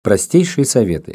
Простейшие советы.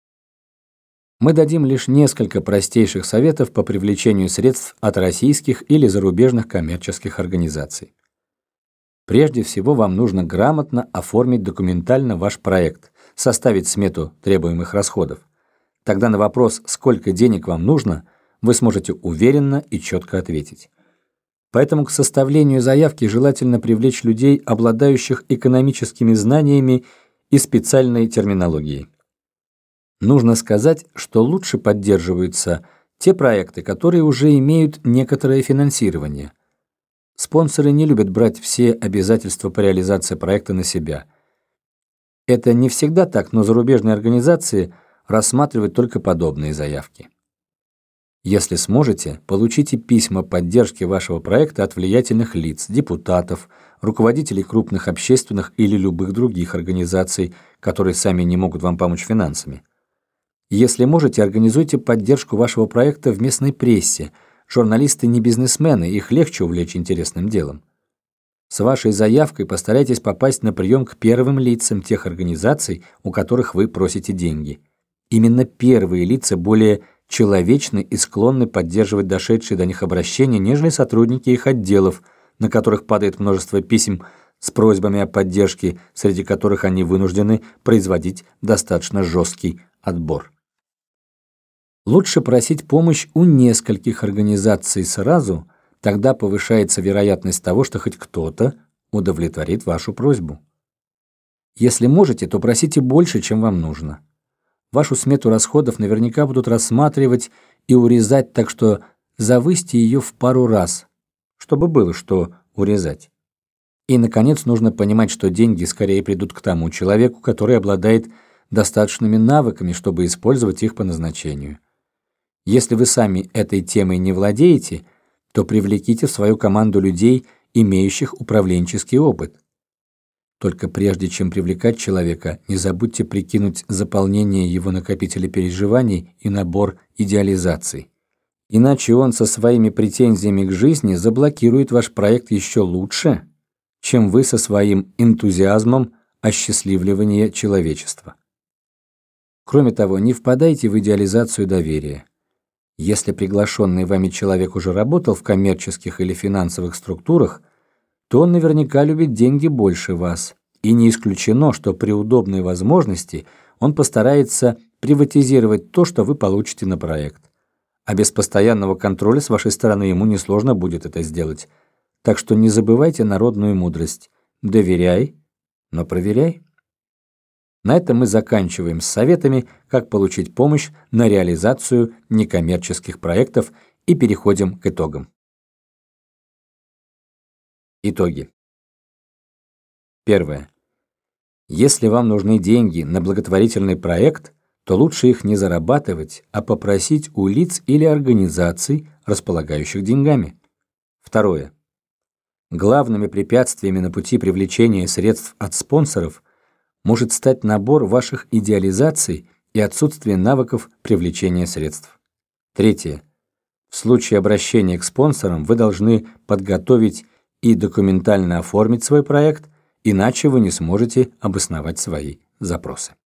Мы дадим лишь несколько простейших советов по привлечению средств от российских или зарубежных коммерческих организаций. Прежде всего, вам нужно грамотно оформить документально ваш проект, составить смету требуемых расходов. Тогда на вопрос, сколько денег вам нужно, вы сможете уверенно и четко ответить. Поэтому к составлению заявки желательно привлечь людей, обладающих экономическими знаниями и специальной терминологией. Нужно сказать, что лучше поддерживаются те проекты, которые уже имеют некоторое финансирование. Спонсоры не любят брать все обязательства по реализации проекта на себя. Это не всегда так, но зарубежные организации рассматривают только подобные заявки. Если сможете, получите письма поддержки вашего проекта от влиятельных лиц, депутатов, руководителей крупных общественных или любых других организаций, которые сами не могут вам помочь финансами. Если можете, организуйте поддержку вашего проекта в местной прессе. Журналисты не бизнесмены, их легче увлечь интересным делом. С вашей заявкой постарайтесь попасть на прием к первым лицам тех организаций, у которых вы просите деньги. Именно первые лица более человечны и склонны поддерживать дошедшие до них обращения, нежели сотрудники их отделов, на которых падает множество писем с просьбами о поддержке, среди которых они вынуждены производить достаточно жесткий отбор. Лучше просить помощь у нескольких организаций сразу, тогда повышается вероятность того, что хоть кто-то удовлетворит вашу просьбу. Если можете, то просите больше, чем вам нужно. Вашу смету расходов наверняка будут рассматривать и урезать, так что завысьте ее в пару раз, чтобы было что урезать. И, наконец, нужно понимать, что деньги скорее придут к тому человеку, который обладает достаточными навыками, чтобы использовать их по назначению. Если вы сами этой темой не владеете, то привлеките в свою команду людей, имеющих управленческий опыт. Только прежде чем привлекать человека, не забудьте прикинуть заполнение его накопителя переживаний и набор идеализаций. Иначе он со своими претензиями к жизни заблокирует ваш проект еще лучше, чем вы со своим энтузиазмом осчастливливания человечества. Кроме того, не впадайте в идеализацию доверия. Если приглашенный вами человек уже работал в коммерческих или финансовых структурах, то он наверняка любит деньги больше вас, и не исключено, что при удобной возможности он постарается приватизировать то, что вы получите на проект. А без постоянного контроля с вашей стороны ему несложно будет это сделать. Так что не забывайте народную мудрость. Доверяй, но проверяй. На этом мы заканчиваем с советами, как получить помощь на реализацию некоммерческих проектов, и переходим к итогам. Итоги. Первое. Если вам нужны деньги на благотворительный проект, то лучше их не зарабатывать, а попросить у лиц или организаций, располагающих деньгами. Второе. Главными препятствиями на пути привлечения средств от спонсоров может стать набор ваших идеализаций и отсутствие навыков привлечения средств. Третье. В случае обращения к спонсорам вы должны подготовить и документально оформить свой проект, иначе вы не сможете обосновать свои запросы.